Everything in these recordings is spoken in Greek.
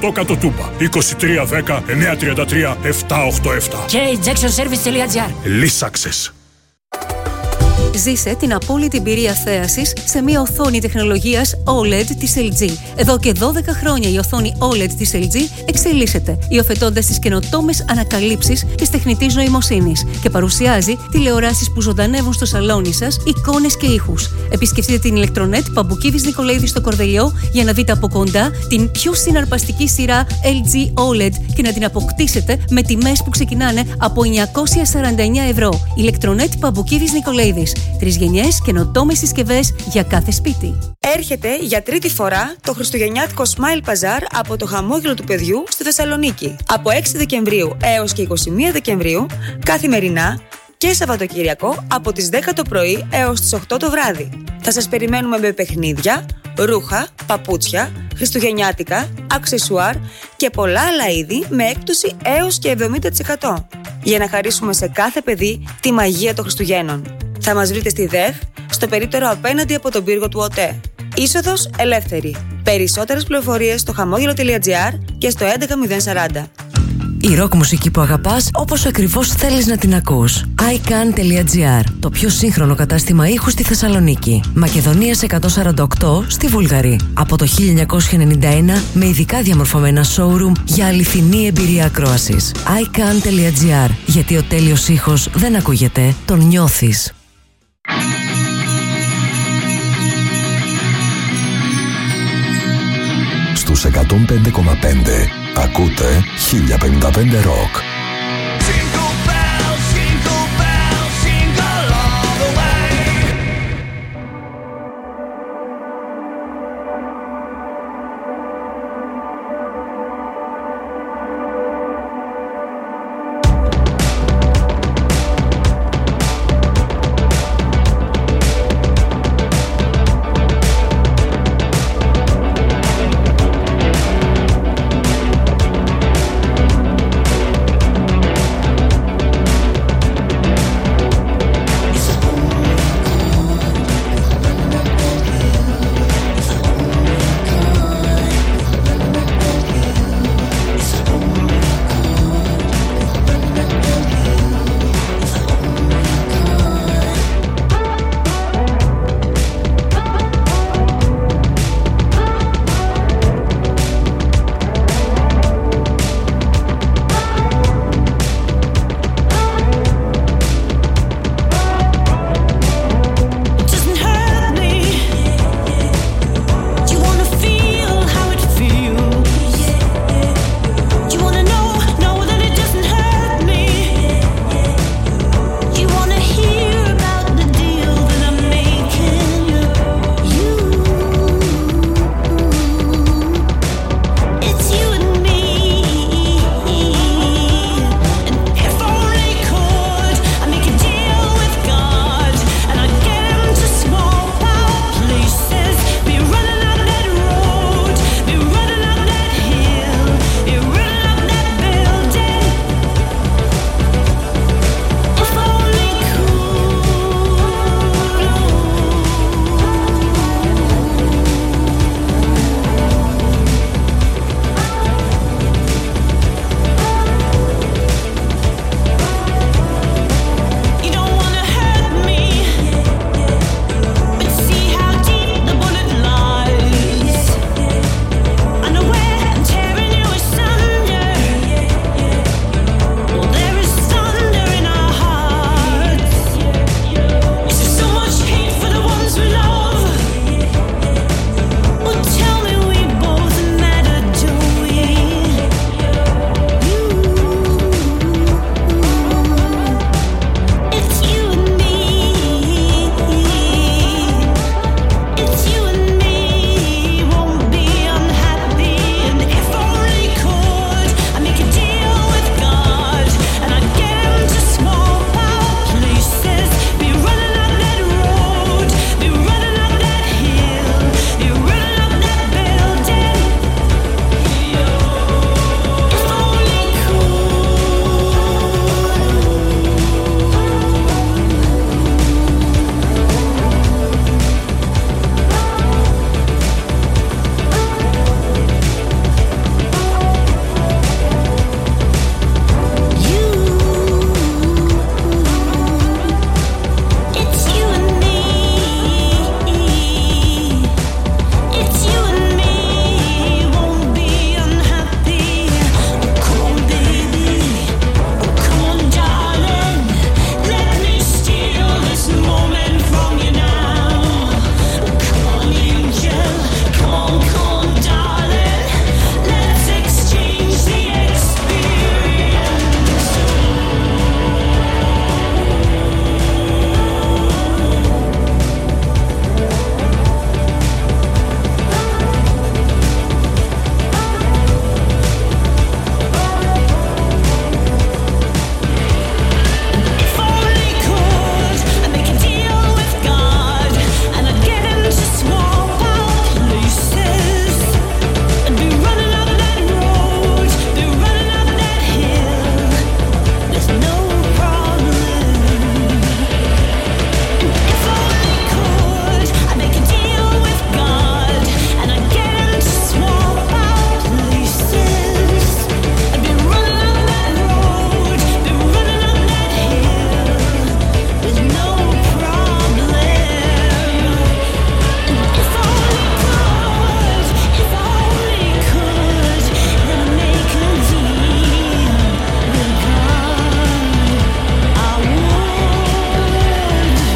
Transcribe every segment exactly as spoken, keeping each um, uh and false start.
εκατό κάτω Τούμπα. είκοσι τρία δέκα εννιακόσια τριάντα τρία επτακόσια ογδόντα επτά. και injection service τελεία τζι άρ. Lease Access. Ζήσε την απόλυτη εμπειρία θέασης σε μια οθόνη τεχνολογίας ο ελ ι ντι της ελ τζι. Εδώ και δώδεκα χρόνια η οθόνη ο ελ ι ντι της ελ τζι εξελίσσεται, υιοθετώντας τις καινοτόμες ανακαλύψεις της τεχνητής νοημοσύνης και παρουσιάζει τηλεοράσεις που ζωντανεύουν στο σαλόνι σας εικόνες και ήχους. Επισκεφτείτε την ηλεκτρονέτ Παμπουκίδης Νικολαίδη στο Κορδελιό για να δείτε από κοντά την πιο συναρπαστική σειρά ελ τζι ο ελ ι ντι και να την αποκτήσετε με τιμές που ξεκινάνε από εννιακόσια σαράντα εννέα ευρώ. Ηλεκτρονέτ Παμπουκίδης Νικολαίδης. Τρεις γενιές καινοτόμες συσκευές για κάθε σπίτι. Έρχεται για τρίτη φορά το χριστουγεννιάτικο Smile Bazaar από το χαμόγελο του παιδιού στη Θεσσαλονίκη. Από έξι Δεκεμβρίου έως και είκοσι μία Δεκεμβρίου, καθημερινά και Σαββατοκύριακο από τις δέκα το πρωί έως τις οκτώ το βράδυ. Θα σας περιμένουμε με παιχνίδια, ρούχα, παπούτσια, χριστουγεννιάτικα, αξεσουάρ και πολλά άλλα είδη με έκπτωση έως και εβδομήντα τοις εκατό. Για να χαρίσουμε σε κάθε παιδί τη μαγεία των Χριστουγέννων. Θα μας βρείτε στη ΔΕΘ, στο περίπτερο απέναντι από τον πύργο του ΟΤΕ. Είσοδος ελεύθερη. Περισσότερες πληροφορίες στο χαμόγελο τελεία τζι άρ και στο έντεκα μηδέν σαράντα. Η ροκ μουσική που αγαπάς όπως ακριβώς θέλεις να την ακούς. άι καν τελεία τζι άρ, το πιο σύγχρονο κατάστημα ήχου στη Θεσσαλονίκη. Μακεδονίας εκατόν σαράντα οκτώ στη Βούλγαρη. Από το χίλια εννιακόσια ενενήντα ένα με ειδικά διαμορφωμένα showroom για αληθινή εμπειρία ακρόασης. άι καν τελεία τζι άρ, γιατί ο τέλειος ήχος δεν ακούγεται, τον νιώθεις. Στους εκατόν πέντε κόμμα πέντε ακούτε χίλια πενήντα πέντε Rock.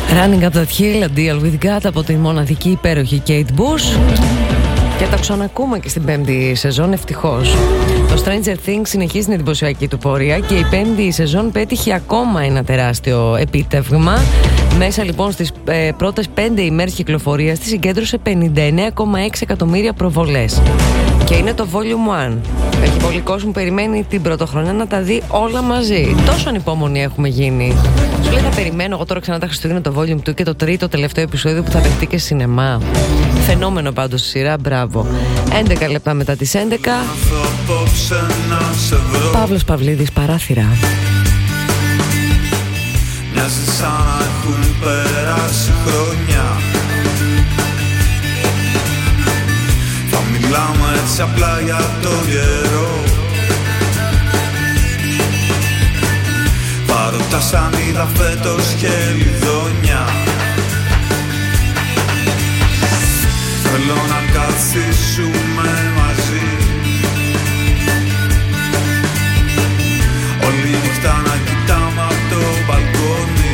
Running Up That Hill, A Deal With God από τη μοναδική υπέροχη Kate Bush. Και τα ξανακούμε και στην πέμπτη σεζόν, ευτυχώς. Το Stranger Things συνεχίζει την εντυπωσιακή του πορεία και η πέμπτη σεζόν πέτυχε ακόμα ένα τεράστιο επίτευγμα. Μέσα λοιπόν στις ε, πρώτες πέντε ημέρες κυκλοφορίας της συγκέντρωσε πενήντα εννέα κόμμα έξι εκατομμύρια προβολές. Και είναι το Volume ένα. Έχει πολύ κόσμο που περιμένει την πρωτοχρονιά να τα δει όλα μαζί. Τόσο ανυπόμονοι έχουμε γίνει. Σου λέει, θα περιμένω εγώ τώρα ξανά τα Χριστούγεννα το Volume δύο και το τρίτο τελευταίο επεισόδιο που θα παιχτεί και σινεμά. Φαινόμενο πάντως στη σειρά, μπράβο. έντεκα λεπτά μετά τις έντεκα. Παύλος Παυλίδης, Παράθυρα. Μοιάζει σαν να έχουν περάσει χρόνια. Θα μιλάμε έτσι απλά για το καιρό. Παρότα σαν είδα φέτος και λιδόνια. Θέλω να καθίσουμε μαζί. Όλη νύχτα να κοιτάμε από το μπαλκόνι.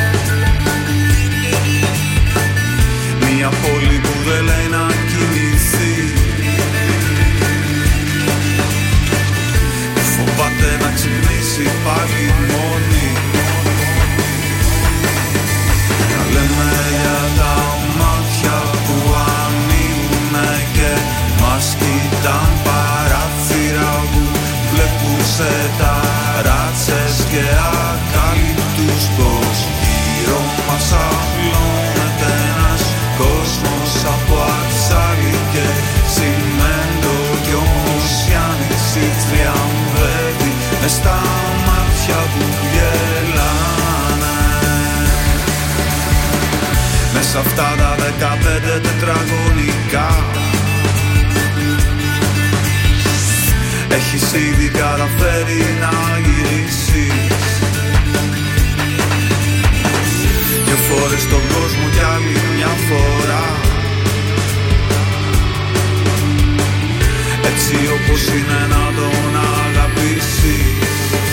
Μια πόλη που δεν λέει να κινηθεί. Φοβάται να ξυπνήσει πάλι μόνη. Να λέμε για τα μάτια που ανοίγουνε και μας κοιτάν, παράθυρα που βλέπουν σε ταράτσες και ακάλυπτους, πως γύρω μας απλώνεται ένας κόσμος από ατσάλι και τσιμέντο, κι όμως η άνοιξη τριαμβεύει μες στα μάτια που γελάνε. Μέσα αυτά τα δεκαπέντε τετραγωνικά έχεις ήδη καταφέρει να γυρίσεις δυο φορές τον κόσμο κι άλλη μια φορά. Έτσι όπως είναι να τον αγαπήσεις.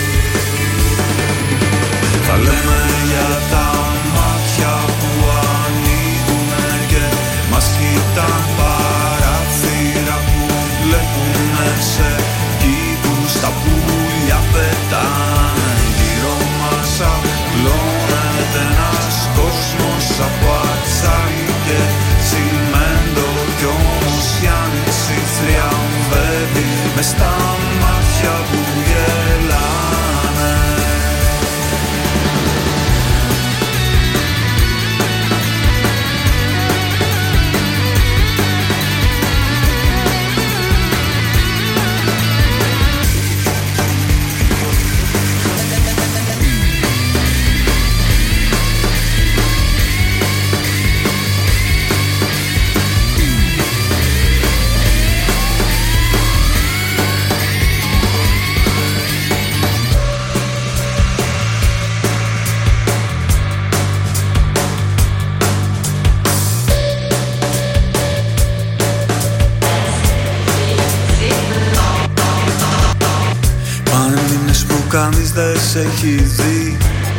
Θα λέμε για τα μάτια που ανοίγουνε και μας κοιτάν, παράθυρα που βλέπουνε σε κήπους, τα πουλιά πετάνε. Γύρω μας απλώνεται ένας κόσμος από ατσάλι και τσιμέντο, κι όμως η άνοιξη θριαμβεύει μες στα μάτια που γελάνε. Κανείς δεν σε έχει δει.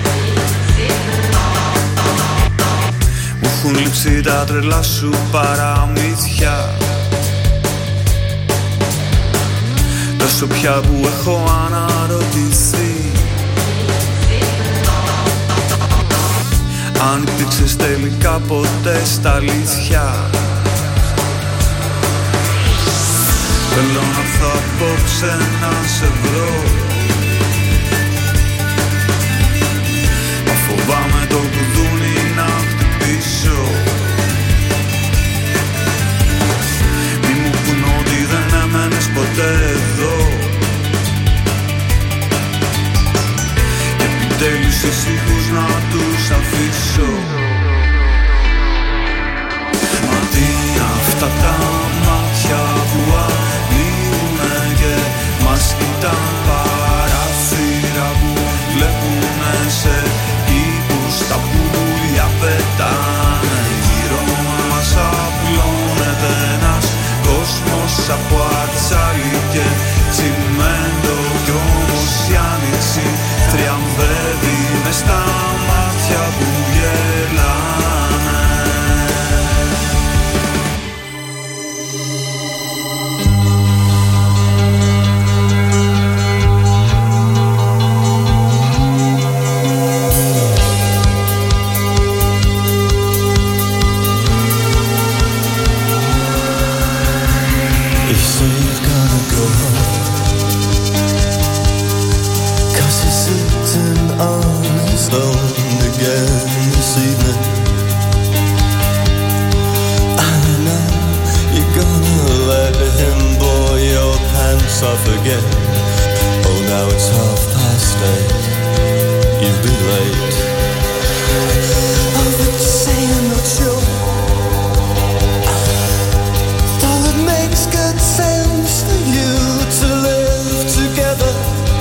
Μου έχουν λείψει τα τρελά σου παραμύθια. Τόσο πια που έχω αναρωτηθεί αν υπήρξες τελικά ποτέ στα αλήθεια. Θέλω να έρθω απόψε να σε βρω. Φοβάμαι το κουδούνι να χτυπήσω. Μη μου πουν ότι δεν έμενες ποτέ εδώ. Και επιτέλους τους ήχους να τους αφήσω. Μα τι είναι αυτά τα μάτια που ανοίγουνε και μας κοιτάν, παράθυρα που βλέπουνε σε τα πουλιά πετάνε. Γύρω μας απλώνεται ένας κόσμος από ατσάλι και τσιμέντο, κι όμως η άνοιξη θριαμβεύει μες στα μάτια που γελάνε. As he's sitting on his own again this evening, I know you're gonna let him blow your pants off again. Oh, now it's half past eight, you'll be late. Oh, but saying not sure, though it makes good sense for you to live together.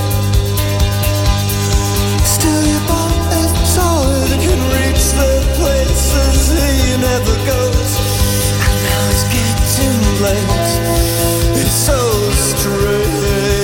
Still you're both as tired and can reach the places he never goes. And now it's getting late, it's so strange.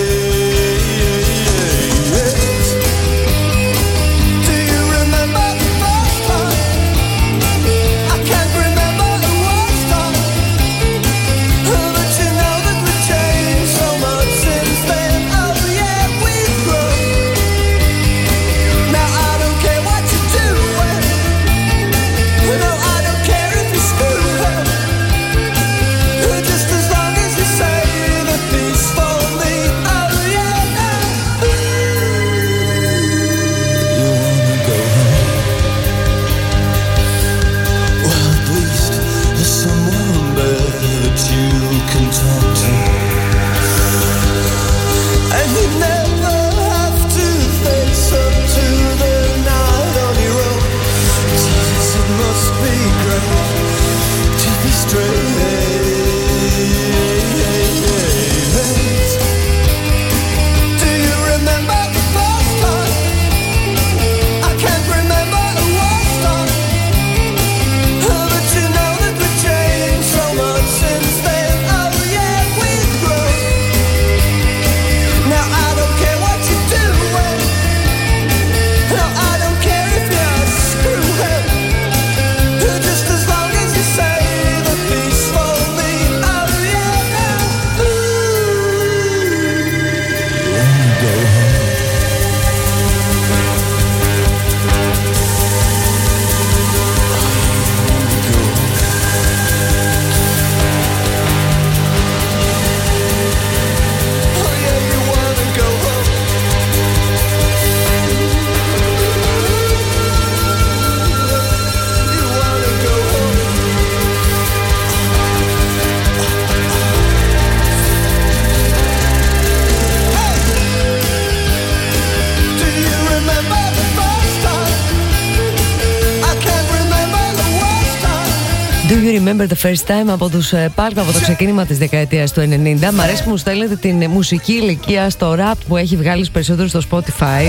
Remember the first time από τους Pulp, από το ξεκίνημα της δεκαετίας του ενενήντα. Μ' αρέσει που μου στέλνετε την μουσική ηλικία στο rap που έχει βγάλει στους περισσότερους στο Spotify.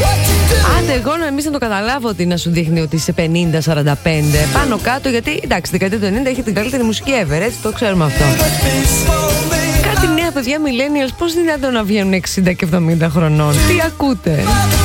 Άντε εγώ να εμείς να το καταλάβω ότι να σου δείχνει ότι είσαι πενήντα σαράντα πέντε πάνω κάτω, γιατί εντάξει, δεκαετία του ενενήντα έχει την καλύτερη μουσική ever, έτσι το ξέρουμε αυτό. Κάτι νέα παιδιά millennials, πώς δυνατόν να βγαίνουν εξήντα και εβδομήντα χρονών? Τι ακούτε?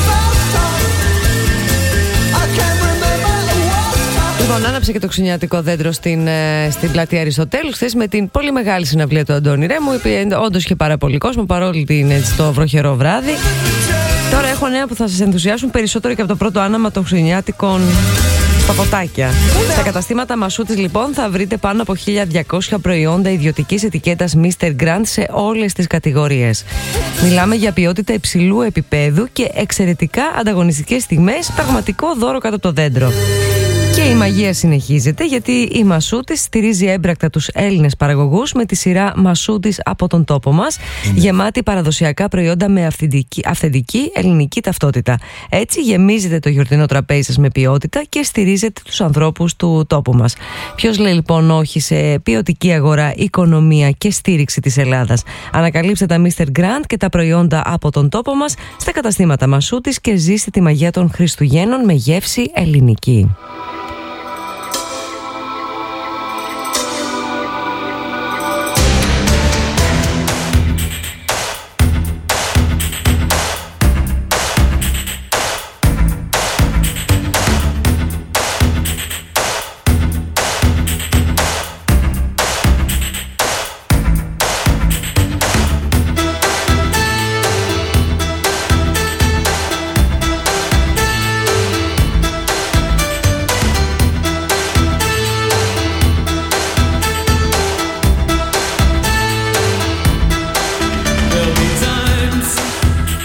Λοιπόν, άναψε και το ξενιάτικο δέντρο στην, στην πλατεία Αριστοτέλου χθες με την πολύ μεγάλη συναυλία του Αντώνη Ρέμου, η οποία όντως είχε πάρα πολύ κόσμο παρόλο την, έτσι, το βροχερό βράδυ. Τώρα έχω νέα που θα σας ενθουσιάσουν περισσότερο και από το πρώτο άναμα των ξενιάτικων στα ποτάκια. Στα καταστήματα Μασούτης λοιπόν θα βρείτε πάνω από χίλια διακόσια προϊόντα ιδιωτικής ετικέτας μίστερ Grand σε όλες τις κατηγορίες. Μιλάμε για ποιότητα υψηλού επίπεδου και εξαιρετικά ανταγωνιστικές στιγμές, πραγματικό δώρο κάτω από το δέντρο. Και η μαγεία συνεχίζεται, γιατί η Μασούτης στηρίζει έμπρακτα τους Έλληνες παραγωγούς με τη σειρά Μασούτης από τον τόπο μας, είναι γεμάτη παραδοσιακά προϊόντα με αυθεντική, αυθεντική ελληνική ταυτότητα. Έτσι γεμίζετε το γιορτινό τραπέζι σας με ποιότητα και στηρίζετε τους ανθρώπους του τόπου μας. Ποιος λέει λοιπόν όχι σε ποιοτική αγορά, οικονομία και στήριξη της Ελλάδας? Ανακαλύψτε τα μίστερ Grand και τα προϊόντα από τον τόπο μας στα καταστήματα Μασούτης και ζήστε τη μαγεία των Χριστουγέννων με γεύση ελληνική.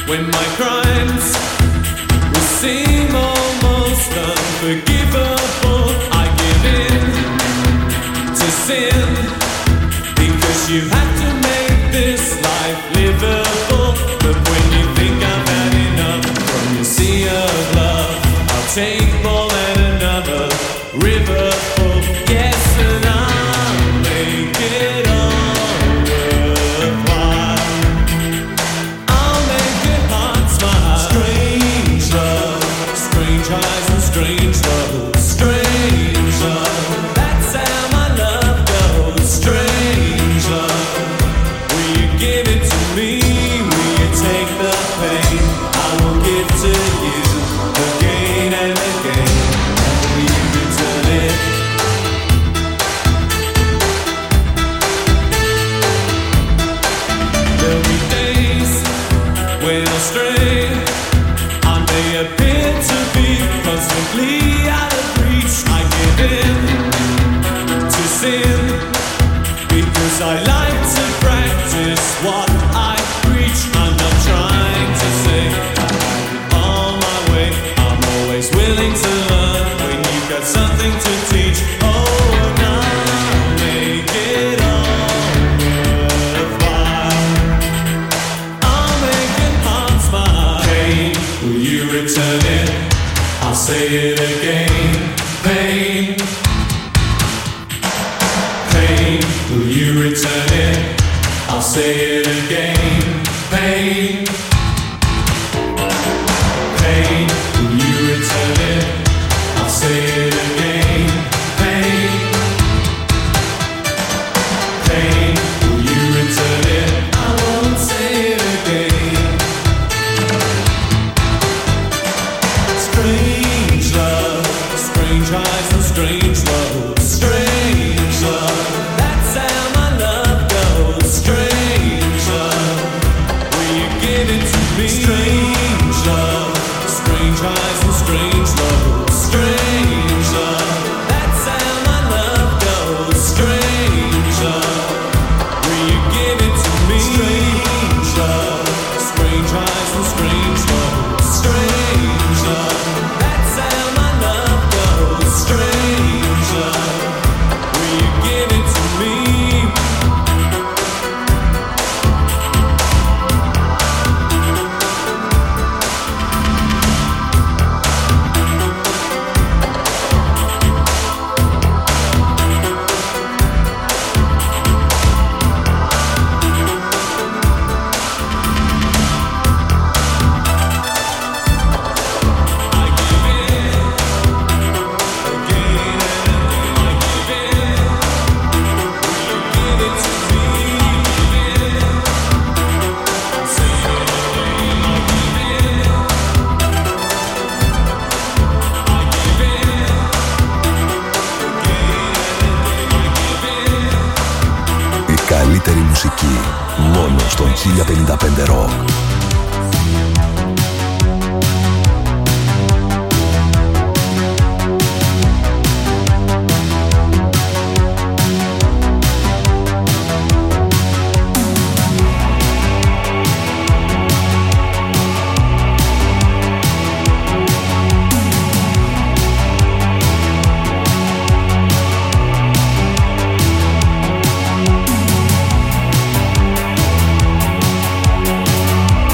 when my crimes will seem almost unforgivable. I give in to sin because you have to make this life livable. But when you think I've had enough from your sea of love, I'll take more than another river full. Yes, and I'll make it all worthwhile. I'll make your heart smile. Strange love, strange highs and strange lows. Strange love, that's how my love goes. Strange love, will you give it to me? Will you take the pain I will give to you again and again? And will you return it? There'll be days when I stray. I may appear to be constantly out of reach. I give in to sin because I like to practice what I preach. I'm not trying to say I have it all my way. I'm always willing to learn when you've got something to teach. Oh, and I'll make it all worthwhile. I'll make your heart smile. Pain, will you return it? I'll say it again. Pain, pain, will you return it? I'll say it again. Pain, pain, will you return it? I'll say it again. Pain, pain, will you return it? I won't say it again. Strange love, strange highs and strange lows. Strange love, that's how my love goes. Strange love, will you give it to me? Strange love, strange highs and strange lows. Strange love, that's how my love goes. Strange love, will you give it to me? Strange love, strange highs and strange lows. Strange love, that's how my love goes. Strange love, will you give it to me? I give in again and again. I give in. Will you give it to me? Give in. Say it again. I give in. I give in again and again. I give in. Η καλύτερη μουσική μόνο στον χίλια πενήντα πέντε Rock. I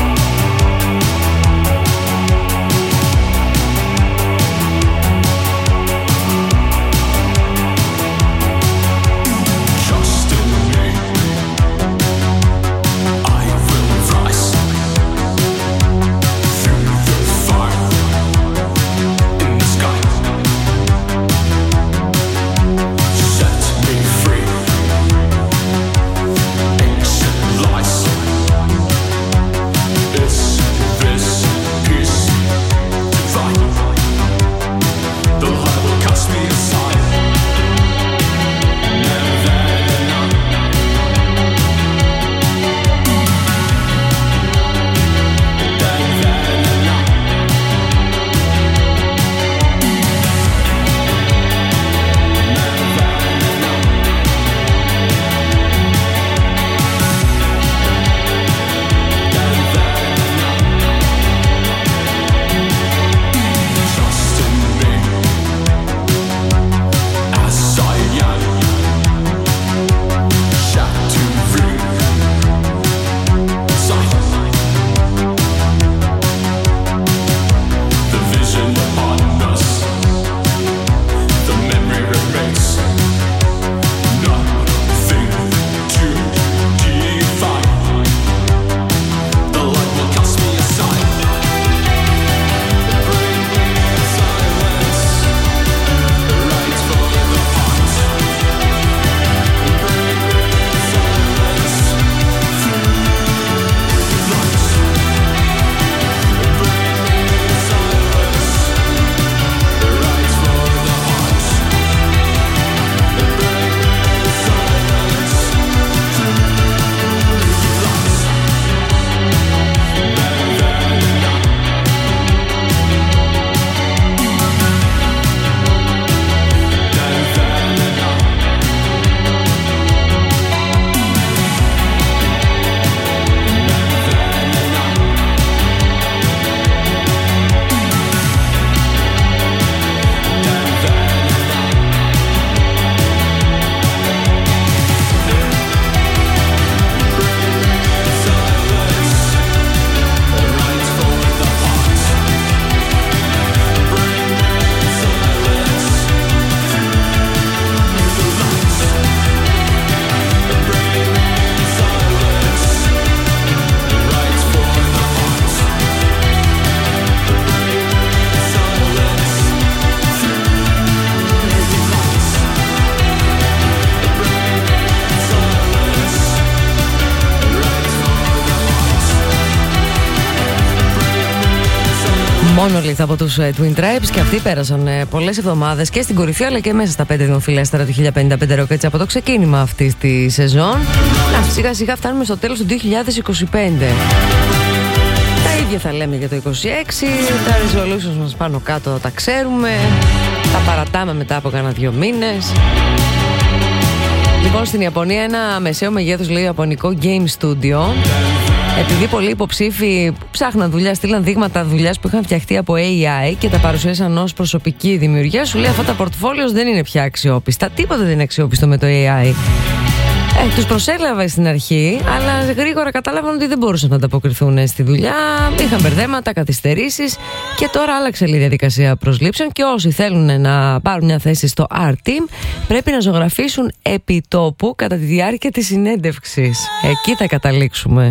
Monolith από τους uh, Twin Tribes, και αυτοί πέρασαν uh, πολλές εβδομάδες και στην κορυφή αλλά και μέσα στα πέντε δημοφιλέστερα του χίλια πενήντα πέντε Rock, έτσι, από το ξεκίνημα αυτής της σεζόν. Να, σιγά σιγά φτάνουμε στο τέλος του δύο χιλιάδες είκοσι πέντε. Τα ίδια θα λέμε για το είκοσι έξι, τα resolutions μας πάνω κάτω τα ξέρουμε, τα παρατάμε μετά από κάνα δύο μήνες. Λοιπόν, στην Ιαπωνία ένα μεσαίο μεγέθους, λέει, ιαπωνικό game studio, επειδή πολλοί υποψήφοι που ψάχναν δουλειά στείλαν δείγματα δουλειάς που είχαν φτιαχτεί από έι άι και τα παρουσίασαν ως προσωπική δημιουργία, σου λέει αυτά τα πορτφόλιος δεν είναι πια αξιόπιστα. Τίποτα δεν είναι αξιόπιστο με το έι άι. Ε, τους προσέλαβα στην αρχή, αλλά γρήγορα κατάλαβαν ότι δεν μπορούσαν να ανταποκριθούν στη δουλειά. Είχαν μπερδέματα, καθυστερήσεις, και τώρα άλλαξε η διαδικασία προσλήψεων. Και όσοι θέλουν να πάρουν μια θέση στο R-Team πρέπει να ζωγραφίσουν επί τόπου κατά τη διάρκεια της συνέντευξης. Εκεί θα καταλήξουμε.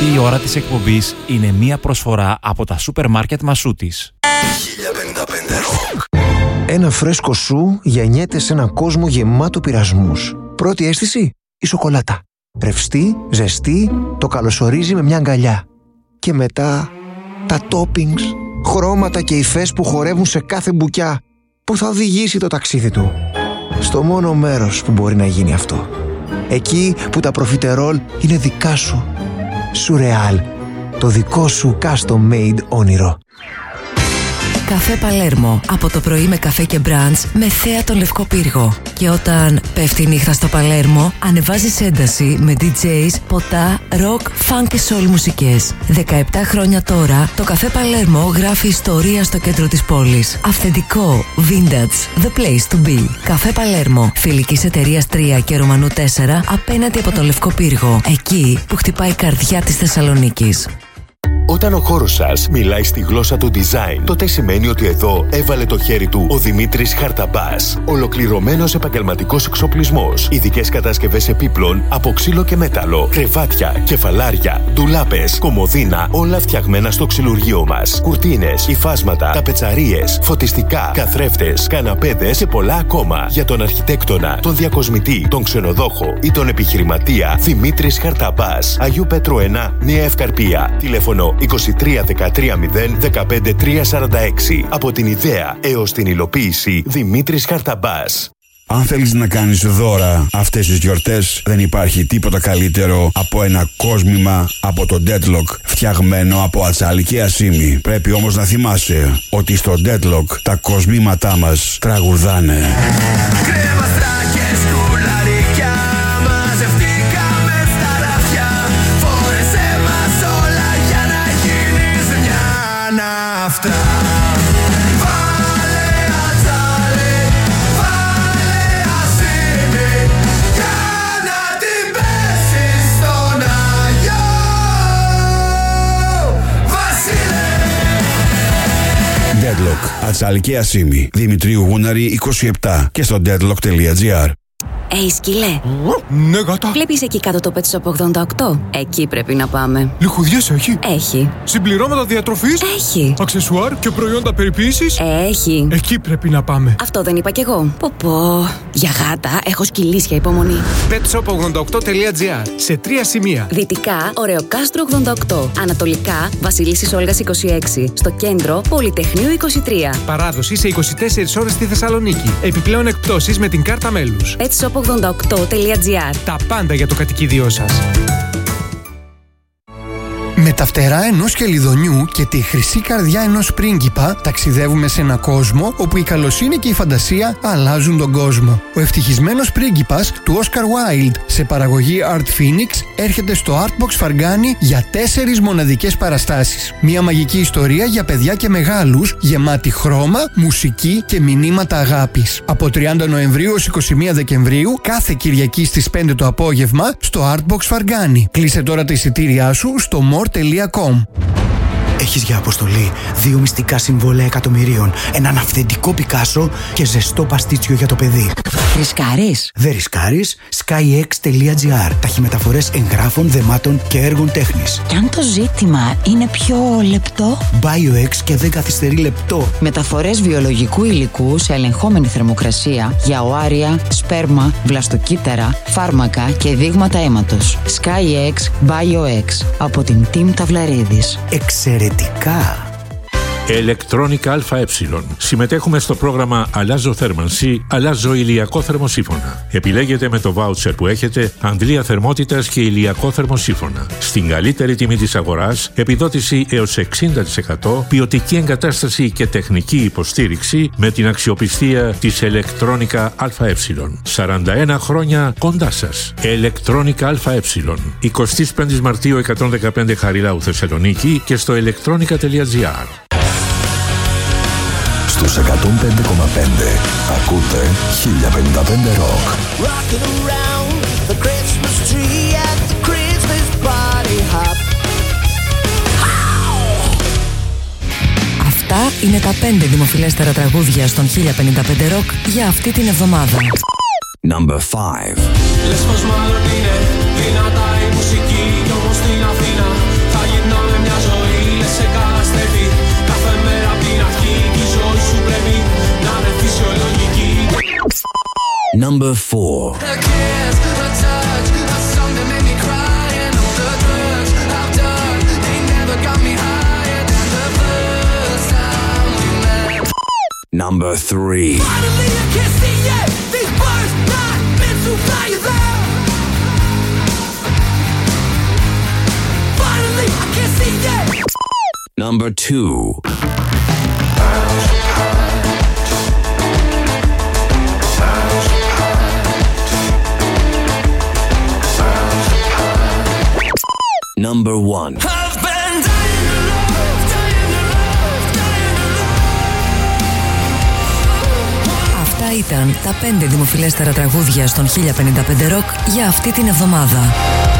η ώρα της εκπομπής είναι μία προσφορά από τα σούπερ μάρκετ Μασούτης. χίλια πενήντα πέντε ροκ. Ένα φρέσκο σου γεννιέται σε έναν κόσμο γεμάτο πειρασμούς. Πρώτη αίσθηση, η σοκολάτα. Ρευστή, ζεστή, το καλωσορίζει με μια αγκαλιά. Και μετά, τα toppings, χρώματα και υφές που χορεύουν σε κάθε μπουκιά, που θα οδηγήσει το ταξίδι του στο μόνο μέρος που μπορεί να γίνει αυτό. Εκεί που τα προφιτερόλ είναι δικά σου. Σουρεάλ, το δικό σου custom made όνειρο. Καφέ Παλέρμο. Από το πρωί με καφέ και μπραντς με θέα τον Λευκό Πύργο. Και όταν πέφτει η νύχτα στο Παλέρμο, ανεβάζεις ένταση με ντι τζέις, ποτά, ροκ, φαν και σόλ μουσικές. δεκαεπτά χρόνια τώρα, το Καφέ Παλέρμο γράφει ιστορία στο κέντρο της πόλης. Αυθεντικό, vintage, the place to be. Καφέ Παλέρμο, φιλικής εταιρείας τρία και Ρωμανού τέσσερα, απέναντι από τον Λευκό Πύργο. Εκεί που χτυπάει η καρδιά της Θεσσαλονίκης. Όταν ο χώρος σας μιλάει στη γλώσσα του design, τότε σημαίνει ότι εδώ έβαλε το χέρι του ο Δημήτρης Χαρταμπάς. Ολοκληρωμένος επαγγελματικός εξοπλισμός, ειδικές κατασκευές επίπλων από ξύλο και μέταλλο, κρεβάτια, κεφαλάρια, ντουλάπες, κομοδίνα, όλα φτιαγμένα στο ξυλουργείο μας. Κουρτίνες, υφάσματα, ταπετσαρίες, φωτιστικά, καθρέφτες, καναπέδες και πολλά ακόμα. Για τον αρχιτέκτονα, τον διακοσμητή, τον ξενοδόχο ή τον επιχειρηματία, Δημήτρης Χαρταμπάς. Αγίου Πέτρου ένα, Νέα Ευκαρπία. Τηλέφωνο είκοσι τρία δεκατρία μηδέν δεκαπέντε τρία σαράντα έξι. Από την ιδέα έως την υλοποίηση, Δημήτρης Χαρταμπάς. Αν θέλεις να κάνεις δώρα αυτές τις γιορτές, δεν υπάρχει τίποτα καλύτερο από ένα κόσμημα από το Deadlock, φτιαγμένο από ατσάλι και ασίμι. Πρέπει όμως να θυμάσαι ότι στο Deadlock τα κοσμήματά μας τραγουδάνε. Αυτά. Βάλε ατσάλι, βάλε ασίμι, για να την πέσεις στον Άγιο Βασίλη. Deadlock, ατσάλι και ασίμι. Δημητρίου Γούναρη είκοσι επτά και στο deadlock τελεία gr. Ει, σκυλέ. Ναι, γάτα. Βλέπεις εκεί κάτω το Pet Shop ογδόντα οκτώ? Εκεί πρέπει να πάμε. Λιχουδιές έχει? Έχει. Συμπληρώματα διατροφής? Έχει. Αξεσουάρ και προϊόντα περιποίησης? Έχει. Εκεί πρέπει να πάμε. Αυτό δεν είπα κι εγώ. Πω πω. Για γάτα έχω σκυλίσια υπομονή. πετ σοπ ογδόντα οκτώ τελεία gr. Σε τρία σημεία. Δυτικά, Ωρεοκάστρο ογδόντα οκτώ. Ανατολικά, Βασιλίσσης Όλγας είκοσι έξι. Στο κέντρο, Πολυτεχνείου είκοσι τρία. Παράδοση σε είκοσι τέσσερις ώρες στη Θεσσαλονίκη. Επιπλέον εκπτώσεις με την κάρτα μέλους. πετ σοπ ογδόντα οκτώ τελεία gr. Τα πάντα για το κατοικίδιό σας. Με τα φτερά ενός χελιδονιού και τη χρυσή καρδιά ενός πρίγκιπα ταξιδεύουμε σε ένα κόσμο όπου η καλοσύνη και η φαντασία αλλάζουν τον κόσμο. Ο ευτυχισμένος πρίγκιπας του Oscar Wilde σε παραγωγή Art Phoenix έρχεται στο Artbox Φαργκάνη για τέσσερις μοναδικές παραστάσεις. Μια μαγική ιστορία για παιδιά και μεγάλους γεμάτη χρώμα, μουσική και μηνύματα αγάπης. Από τριάντα Νοεμβρίου ως είκοσι μία Δεκεμβρίου κάθε Κυριακή στις πέντε το απόγευμα στο Artbox Φαργκάνη. Κλείσε τώρα τα εισιτήριά σου στο more τελεία com. Έχεις για αποστολή δύο μυστικά συμβόλαια εκατομμυρίων, έναν αυθεντικό Πικάσο και ζεστό παστίτσιο για το παιδί. Ρισκάρεις? Δεν ρισκάρεις. skyx τελεία gr. Ταχυμεταφορές εγγράφων, δεμάτων και έργων τέχνης. Κι αν το ζήτημα είναι πιο λεπτό? BioX και δεν καθυστερεί λεπτό. Μεταφορές βιολογικού υλικού σε ελεγχόμενη θερμοκρασία για οάρια, σπέρμα, βλαστοκύτταρα, φάρμακα και δείγματα αίματος. skyx BioX από την Team Ταυλαρίδης. Εξαιρετικά. Electronica ΑΕ. Συμμετέχουμε στο πρόγραμμα Αλλάζω θέρμανση, αλλάζω ηλιακό θερμοσύφωνα. Επιλέγετε με το βάουτσερ που έχετε αντλία θερμότητας και ηλιακό θερμοσύφωνα. Στην καλύτερη τιμή της αγοράς, επιδότηση έως εξήντα τοις εκατό, ποιοτική εγκατάσταση και τεχνική υποστήριξη με την αξιοπιστία της Electronica ΑΕ. σαράντα ένα χρόνια κοντά σας. Electronica ΑΕ. εικοστή πέμπτη Μαρτίου εκατόν δεκαπέντε Χαριλάου Θεσσαλονίκη και στο electronica τελεία gr. Στους εκατόν πέντε κόμμα πέντε ακούτε χίλια πενήντα πέντε ροκ. Αυτά είναι τα πέντε δημοφιλέστερα τραγούδια στον χίλια πενήντα πέντε ροκ για αυτή την εβδομάδα. Number five. Λες πως μάλλον είναι δυνατά η μουσική κι όμως στην Αθήνα Number four. A kiss, a touch, a song that made me cry, and all the drugs I've done, they never got me higher than the first time we met. Number three. Finally I can see it, these birds not meant to fly there. Finally I can see it. Number two. Number one. Αυτά ήταν τα πέντε δημοφιλέστερα τραγούδια στον χίλια πενήντα πέντε Rock για αυτή την εβδομάδα.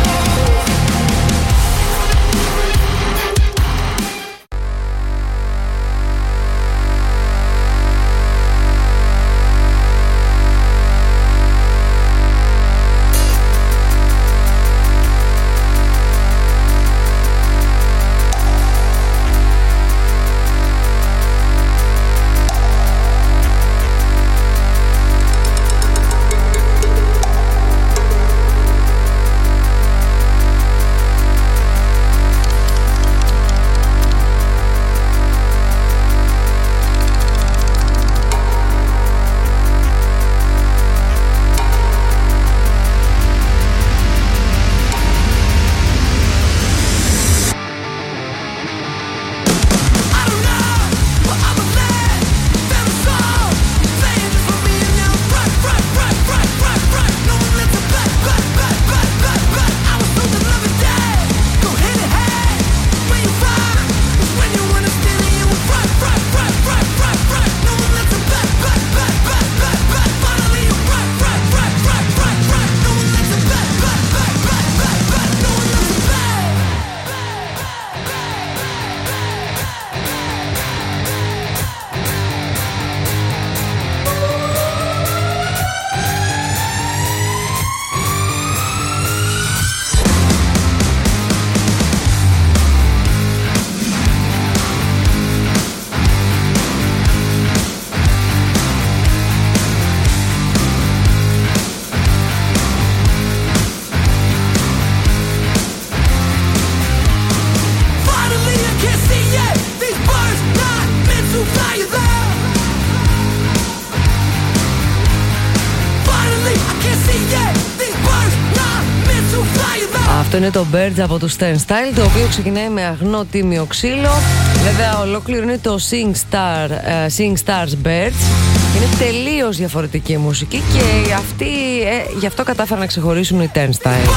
Αυτό είναι το Birds από το Stern Style, το οποίο ξεκινάει με αγνό τίμιο ξύλο. Βέβαια ολόκληρο είναι το Sing, Star, uh, Sing Stars Birds. Είναι τελείως διαφορετική μουσική και αυτοί, ε, γι' αυτό κατάφεραν να ξεχωρίσουν οι Turnstile.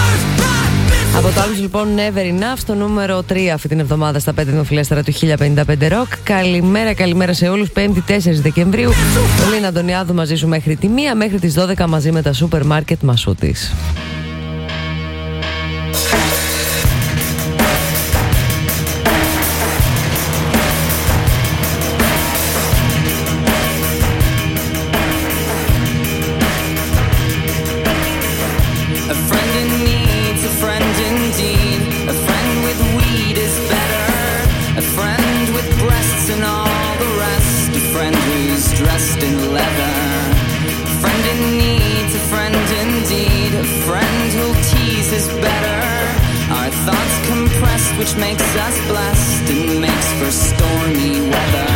Από το άλλο λοιπόν Never Enough στο νούμερο τρία αυτή την εβδομάδα στα πέντε δημοφιλέστερα του χίλια πενήντα πέντε Rock. Καλημέρα, καλημέρα σε όλους. Πέμπτη τέσσερις Δεκεμβρίου. Λίνα Αντωνιάδου μαζί σου μέχρι τη μία, μέχρι τις δώδεκα μαζί με τα σούπερ μάρκετ Μασούτης. Which makes us blessed and makes for stormy weather.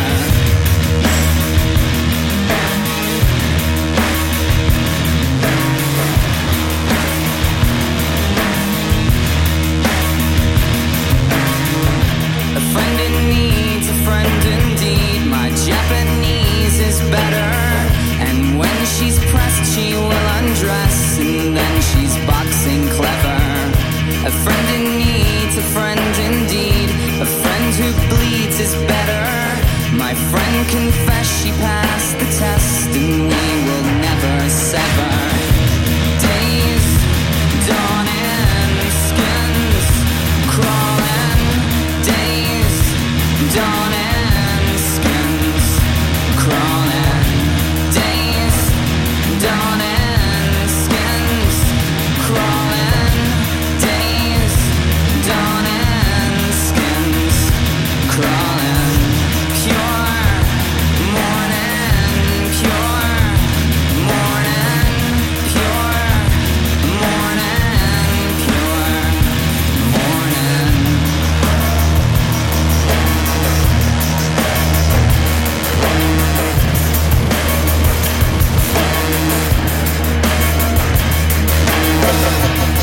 A friend in need's a friend indeed. My Japanese is better. And when she's pressed she will undress. And then she's boxing clever. A friend in need's a friend indeed. A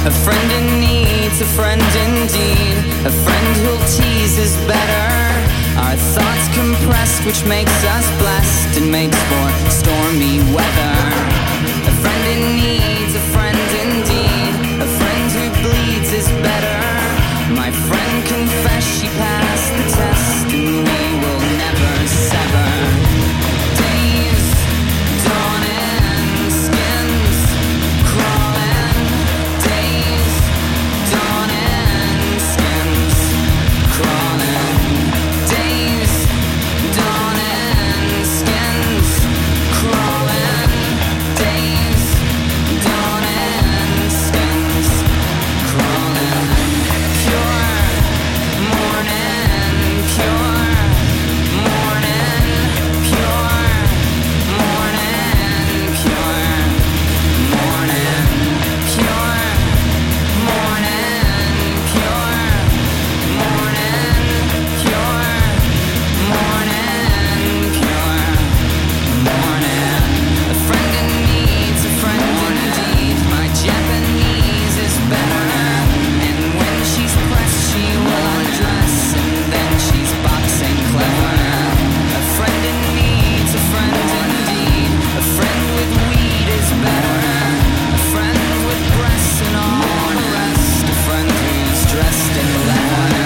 A friend in need's a friend indeed. A friend who'll tease is better. Our thoughts compressed, which makes us blessed and makes for stormy weather. A friend in need's a friend indeed. A friend who bleeds is better. My friend confessed she passed the test, and we will never sever. Days dawning, skins crawling. Days dawning, skins crawling. Days dawning, skins crawling. Days dawning, skins crawling. Pure morning, pure morning, pure morning, pure morning, pure morning, pure morning, pure morning, pure morning. A friend in need's a friend indeed. My Japanese is better, and when she's pressed she will undress, and then she's boxing clever. A friend in need's a friend indeed. A friend with weed is better. A friend with breasts and all the rest. A friend who's dressed in leather.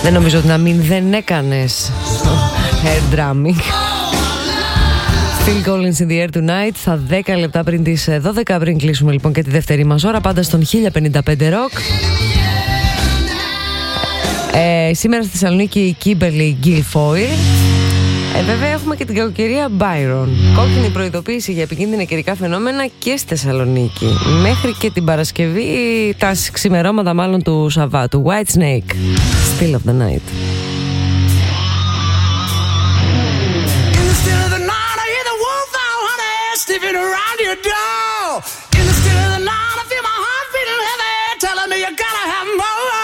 Δεν νομίζω ότι να μην δεν έκανες hair drumming. Phil Collins in the air tonight. Στα δέκα λεπτά πριν τις δώδεκα, πριν κλείσουμε λοιπόν και τη δεύτερη μας ώρα, πάντα στον χίλια πενήντα πέντε Rock. Ε, σήμερα στη Θεσσαλονίκη η Kimberly Guilfoyle. Ε, βέβαια έχουμε και την κακοκαιρία Byron. Κόκκινη προειδοποίηση για επικίνδυνα καιρικά φαινόμενα και στη Θεσσαλονίκη. Μέχρι και την Παρασκευή, τα ξημερώματα μάλλον του Σαββάτου. White Snake, Still of the Night. Sniffing around your door. In the still of the night, I feel my heart beating heavy, telling me you gotta have more.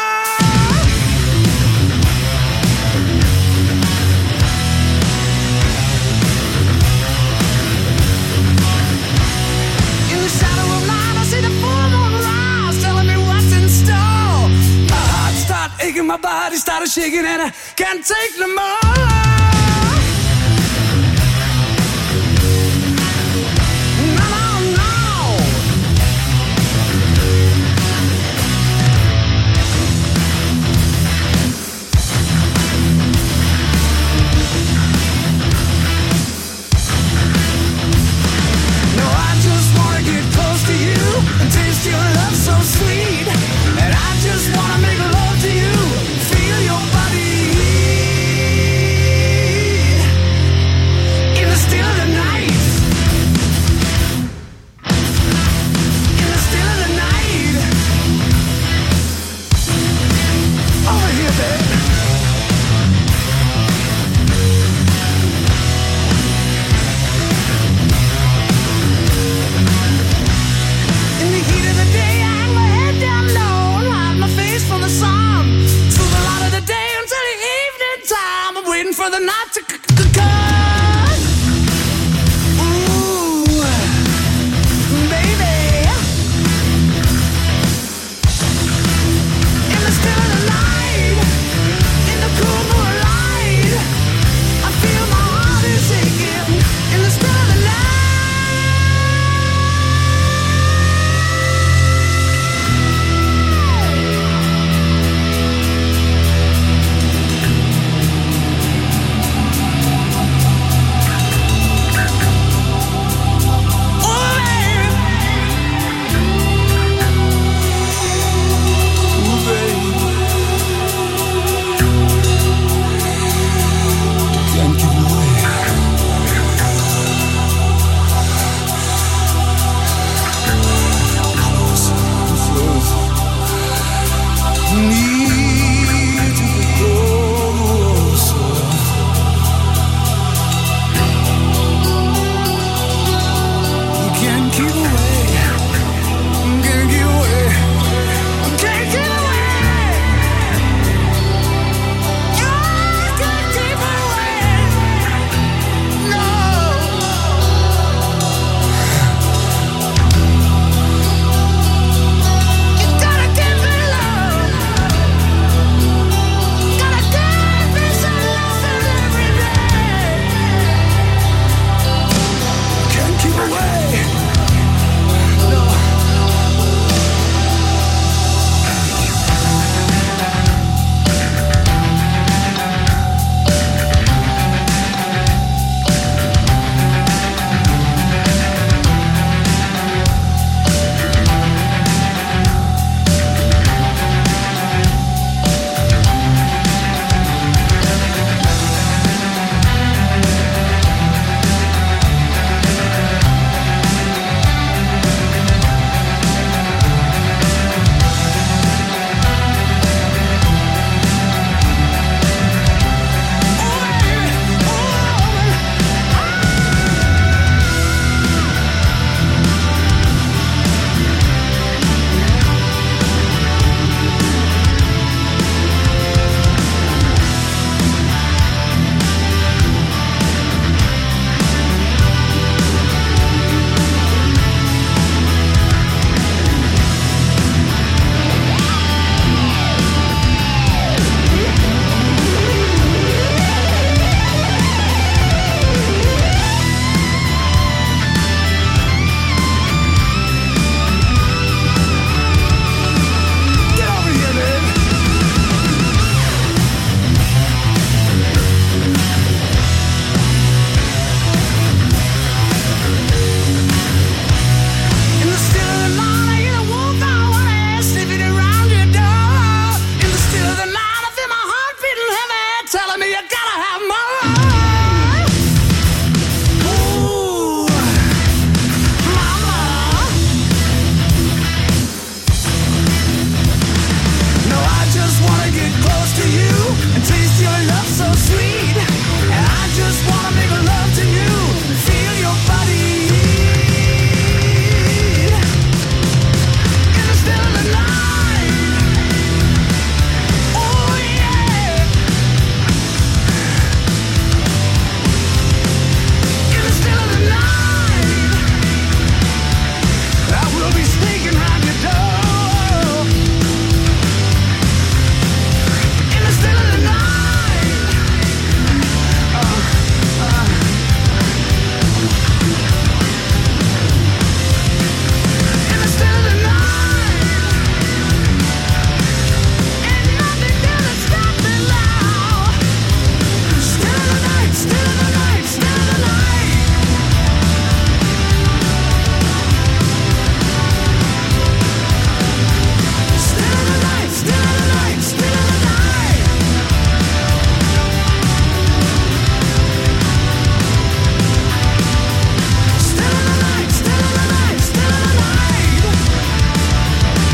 In the shadow of night, I see the full moon rise, telling me what's in store. My heart started aching, my body started shaking, and I can't take no more. Your love so sweet, and I just wanna make love to you, feel your body.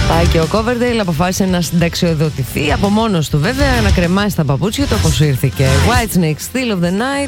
Πάει και ο Coverdale, αποφάσισε να συνταξιοδοτηθεί από μόνος του, βέβαια, να κρεμάσει τα παπούτσια του όπως ήρθηκε. Whitesnake, Still of the Night.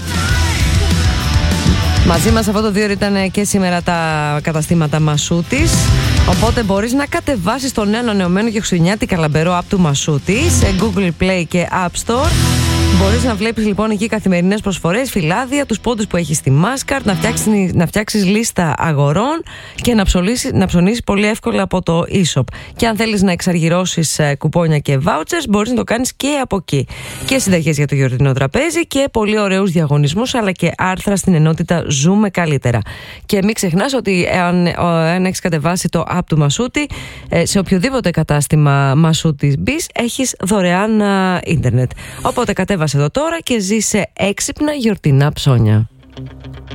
Μαζί μας αυτό το δύο ήταν και σήμερα τα καταστήματα Μασούτης. Οπότε μπορείς να κατεβάσεις το νέο ανανεωμένο και χριστουγεννιάτικα λαμπερό app του Μασούτη σε Google Play και App Store. Μπορείς να βλέπεις λοιπόν εκεί καθημερινές προσφορές, φυλάδια, τους πόντους που έχει στη Maskart, να φτιάξεις, να φτιάξεις λίστα αγορών και να, ψωνίσεις, να ψωνίσεις πολύ εύκολα από το e-shop. Και αν θέλεις να εξαργυρώσεις κουπόνια και vouchers, μπορείς να το κάνεις και από εκεί. Και συνταγές για το γιορτινό τραπέζι και πολύ ωραίους διαγωνισμούς, αλλά και άρθρα στην ενότητα Ζούμε Καλύτερα. Και μην ξεχνάς ότι αν, αν έχεις κατεβάσει το app του Μασούτη, σε οποιοδήποτε κατάστημα Μασούτης μπεις, έχεις δωρεάν ίντερνετ. Οπότε κατέβασε εδώ τώρα και ζήσε έξυπνα γιορτινά ψώνια.